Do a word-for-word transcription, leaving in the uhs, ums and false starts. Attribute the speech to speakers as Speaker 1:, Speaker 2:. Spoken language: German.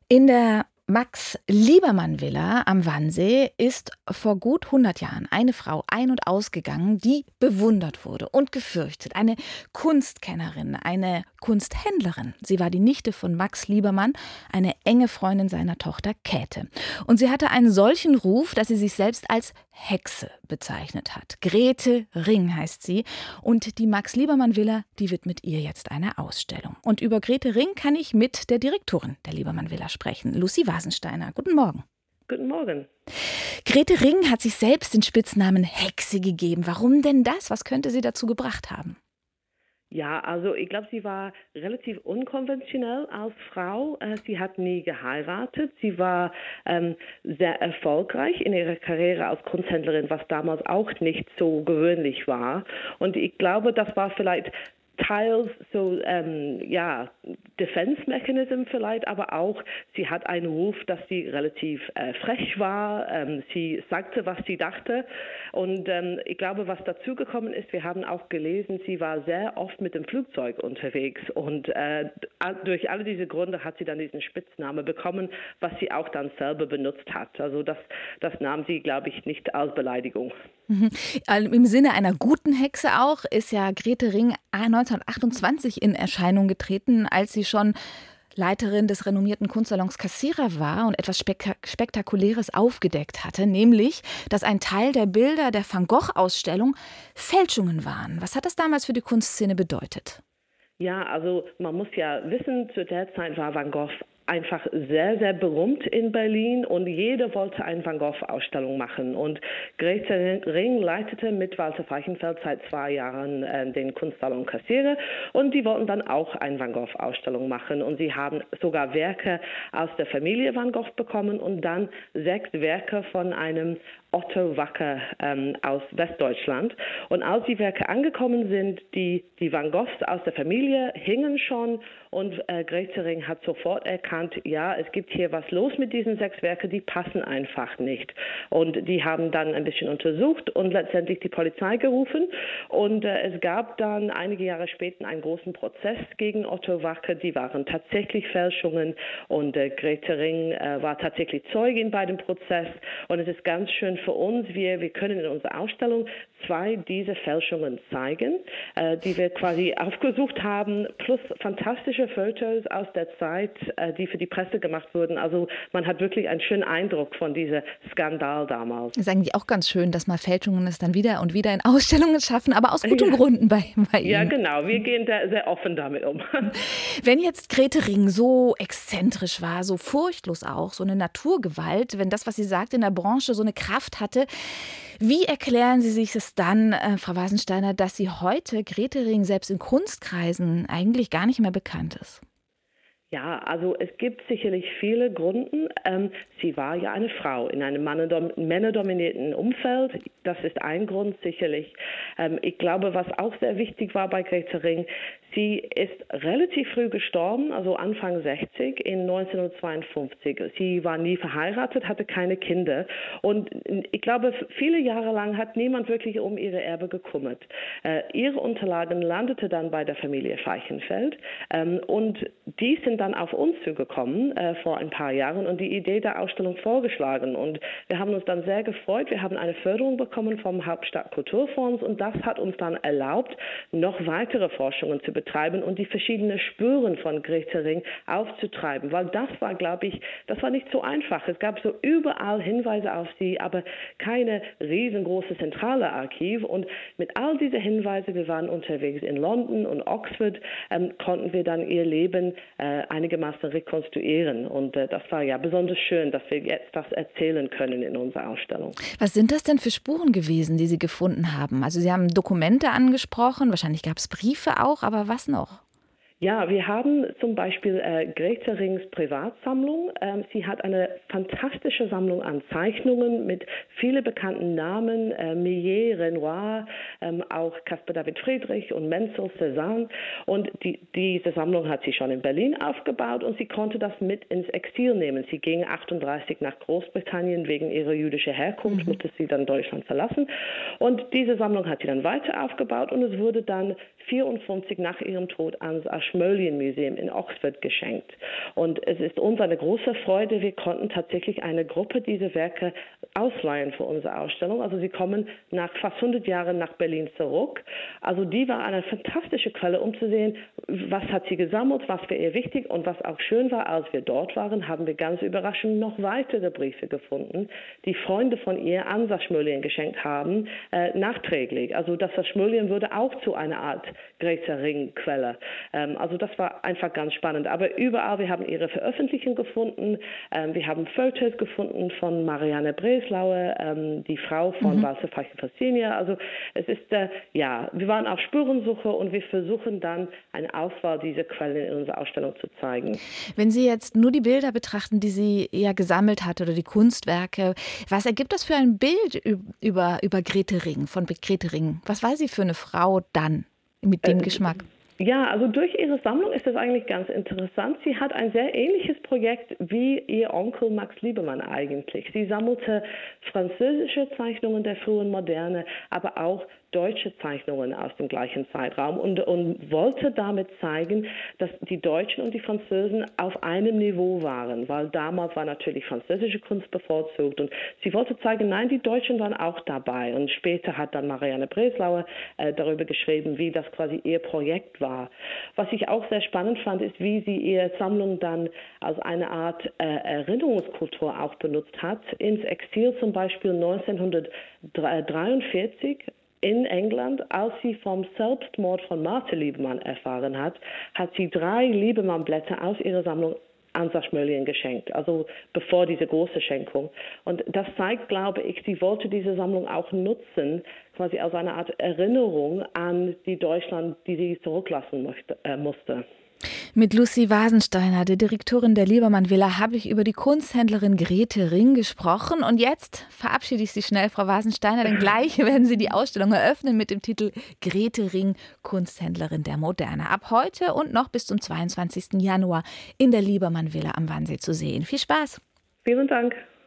Speaker 1: In der Max-Liebermann-Villa am Wannsee ist vor gut hundert Jahren eine Frau ein- und ausgegangen, die bewundert wurde und gefürchtet. Eine Kunstkennerin, eine Kunsthändlerin. Sie war die Nichte von Max Liebermann, eine enge Freundin seiner Tochter Käthe. Und sie hatte einen solchen Ruf, dass sie sich selbst als Hexe bezeichnet hat. Grete Ring heißt sie. Und die Max-Liebermann-Villa, die widmet ihr jetzt eine Ausstellung. Und über Grete Ring kann ich mit der Direktorin der Liebermann-Villa sprechen, Lucy Wasensteiner. Guten Morgen.
Speaker 2: Guten Morgen.
Speaker 1: Grete Ring hat sich selbst den Spitznamen Hexe gegeben. Warum denn das? Was könnte sie dazu gebracht haben?
Speaker 2: Ja, also ich glaube, sie war relativ unkonventionell als Frau. Sie hat nie geheiratet. Sie war ähm, sehr erfolgreich in ihrer Karriere als Kunsthändlerin, was damals auch nicht so gewöhnlich war. Und ich glaube, das war vielleicht teils so, ähm, ja, Defense Mechanism vielleicht, aber auch, sie hat einen Ruf, dass sie relativ äh, frech war. Ähm, sie sagte, was sie dachte. Und ähm, ich glaube, was dazugekommen ist, wir haben auch gelesen, sie war sehr oft mit dem Flugzeug unterwegs. Und äh, durch alle diese Gründe hat sie dann diesen Spitznamen bekommen, was sie auch dann selber benutzt hat. Also das, das nahm sie, glaube ich, nicht als Beleidigung.
Speaker 1: Mhm. Im Sinne einer guten Hexe auch ist ja Grete Ring neunzehnhundertachtundzwanzig in Erscheinung getreten, als sie schon Leiterin des renommierten Kunstsalons Cassira war und etwas Spek- Spektakuläres aufgedeckt hatte, nämlich, dass ein Teil der Bilder der Van Gogh-Ausstellung Fälschungen waren. Was hat das damals für die Kunstszene bedeutet?
Speaker 2: Ja, also man muss ja wissen, zu der Zeit war Van Gogh einfach sehr, sehr berühmt in Berlin und jeder wollte eine Van Gogh-Ausstellung machen. Und Grete Ring leitete mit Walter Feichenfeld seit zwei Jahren äh, den Kunstsalon Cassira und die wollten dann auch eine Van Gogh-Ausstellung machen. Und sie haben sogar Werke aus der Familie Van Gogh bekommen und dann sechs Werke von einem Otto Wacker ähm, aus Westdeutschland. Und als die Werke angekommen sind, die, die Van Goghs aus der Familie hingen schon und äh, Grete Ring hat sofort erkannt, ja, es gibt hier was los mit diesen sechs Werken, die passen einfach nicht. Und die haben dann ein bisschen untersucht und letztendlich die Polizei gerufen. Und äh, es gab dann einige Jahre später einen großen Prozess gegen Otto Wacker. Die waren tatsächlich Fälschungen und äh, Grete Ring äh, war tatsächlich Zeugin bei dem Prozess. Und es ist ganz schön für uns, wir, wir können in unserer Ausstellung zwei dieser Fälschungen zeigen, äh, die wir quasi aufgesucht haben, plus fantastische Fotos aus der Zeit, äh, die für die Presse gemacht wurden. Also man hat wirklich einen schönen Eindruck von diesem Skandal damals.
Speaker 1: Das ist eigentlich auch ganz schön, dass mal Fälschungen es dann wieder und wieder in Ausstellungen schaffen, aber aus guten
Speaker 2: Ja.
Speaker 1: Gründen bei, bei Ihnen.
Speaker 2: Ja, genau. Wir gehen da sehr offen damit um.
Speaker 1: Wenn jetzt Grete Ring so exzentrisch war, so furchtlos auch, so eine Naturgewalt, wenn das, was sie sagt, in der Branche so eine Kraft hatte, wie erklären Sie sich es dann, äh, Frau Wasensteiner, dass sie heute, Grete Ring, selbst in Kunstkreisen eigentlich gar nicht mehr bekannt ist?
Speaker 2: Ja, also es gibt sicherlich viele Gründe. Ähm, sie war ja eine Frau in einem mannerdom- männerdominierten Umfeld. Das ist ein Grund sicherlich. Ähm, ich glaube, was auch sehr wichtig war bei Grete Ring, sie ist relativ früh gestorben, also Anfang sechzig in neunzehnhundertzweiundfünfzig. Sie war nie verheiratet, hatte keine Kinder. Und ich glaube, viele Jahre lang hat niemand wirklich um ihre Erbe gekümmert. Äh, ihre Unterlagen landeten dann bei der Familie Feichenfeld. Ähm, und die sind dann auf uns zugekommen äh, vor ein paar Jahren und die Idee der Ausstellung vorgeschlagen. Und wir haben uns dann sehr gefreut. Wir haben eine Förderung bekommen vom Hauptstadtkulturfonds und das hat uns dann erlaubt, noch weitere Forschungen zu betreiben und die verschiedenen Spuren von Grete Ring aufzutreiben. Weil das war, glaube ich, das war nicht so einfach. Es gab so überall Hinweise auf sie, aber keine riesengroße zentrale Archiv. Und mit all diesen Hinweisen, wir waren unterwegs in London und Oxford, ähm, konnten wir dann ihr Leben äh, einigermaßen rekonstruieren. Und äh, das war ja besonders schön, dass wir jetzt das erzählen können in unserer Ausstellung.
Speaker 1: Was sind das denn für Spuren gewesen, die Sie gefunden haben? Also Sie haben Dokumente angesprochen, wahrscheinlich gab es Briefe auch, aber was noch?
Speaker 2: Ja, wir haben zum Beispiel äh, Grete Rings Privatsammlung. Ähm, sie hat eine fantastische Sammlung an Zeichnungen mit vielen bekannten Namen, äh, Millet, Renoir, ähm, auch Caspar David Friedrich und Menzel, Cézanne. Und die, diese Sammlung hat sie schon in Berlin aufgebaut und sie konnte das mit ins Exil nehmen. Sie ging achtunddreißig nach Großbritannien wegen ihrer jüdischen Herkunft, mhm. musste sie dann Deutschland verlassen. Und diese Sammlung hat sie dann weiter aufgebaut und es wurde dann vierundfünfzig nach ihrem Tod ans Ashmolean Museum in Oxford geschenkt. Und es ist uns eine große Freude, wir konnten tatsächlich eine Gruppe dieser Werke ausleihen für unsere Ausstellung. Also sie kommen nach fast hundert Jahren nach Berlin zurück. Also die war eine fantastische Quelle, um zu sehen, was hat sie gesammelt, was war ihr wichtig und was auch schön war, als wir dort waren, haben wir ganz überraschend noch weitere Briefe gefunden, die Freunde von ihr an Ashmolean geschenkt haben, äh, nachträglich. Also das Ashmolean wurde auch zu einer Art Grete Ring-Quelle. Ähm, also das war einfach ganz spannend. Aber überall, wir haben ihre Veröffentlichungen gefunden, ähm, wir haben Fotos gefunden von Marianne Breslauer, ähm, die Frau von mhm. Walter Pfeiffer-Fassina. Also es ist, äh, ja, wir waren auf Spurensuche und wir versuchen dann eine Auswahl dieser Quellen in unserer Ausstellung zu zeigen.
Speaker 1: Wenn Sie jetzt nur die Bilder betrachten, die sie ja gesammelt hat oder die Kunstwerke, was ergibt das für ein Bild über, über Grete Ring, von Grete Ring? Was war sie für eine Frau dann mit dem äh, Geschmack?
Speaker 2: Ja, also durch ihre Sammlung ist das eigentlich ganz interessant. Sie hat ein sehr ähnliches Projekt wie ihr Onkel Max Liebermann eigentlich. Sie sammelte französische Zeichnungen der frühen Moderne, aber auch deutsche Zeichnungen aus dem gleichen Zeitraum und, und wollte damit zeigen, dass die Deutschen und die Französen auf einem Niveau waren, weil damals war natürlich französische Kunst bevorzugt und sie wollte zeigen, nein, die Deutschen waren auch dabei und später hat dann Marianne Breslauer äh, darüber geschrieben, wie das quasi ihr Projekt war. Was ich auch sehr spannend fand, ist, wie sie ihre Sammlung dann als eine Art äh, Erinnerungskultur auch benutzt hat. Ins Exil zum Beispiel neunzehnhundertdreiundvierzig in England, als sie vom Selbstmord von Martha Liebermann erfahren hat, hat sie drei Liebermann-Blätter aus ihrer Sammlung an Ashmolean geschenkt, also bevor diese große Schenkung. Und das zeigt, glaube ich, sie wollte diese Sammlung auch nutzen, quasi als eine Art Erinnerung an die Deutschland, die sie zurücklassen möchte, äh, musste.
Speaker 1: Mit Lucy Wasensteiner, der Direktorin der Liebermann Villa, habe ich über die Kunsthändlerin Grete Ring gesprochen. Und jetzt verabschiede ich Sie schnell, Frau Wasensteiner, denn gleich werden Sie die Ausstellung eröffnen mit dem Titel Grete Ring, Kunsthändlerin der Moderne. Ab heute und noch bis zum zweiundzwanzigsten Januar in der Liebermann Villa am Wannsee zu sehen. Viel Spaß!
Speaker 2: Vielen Dank!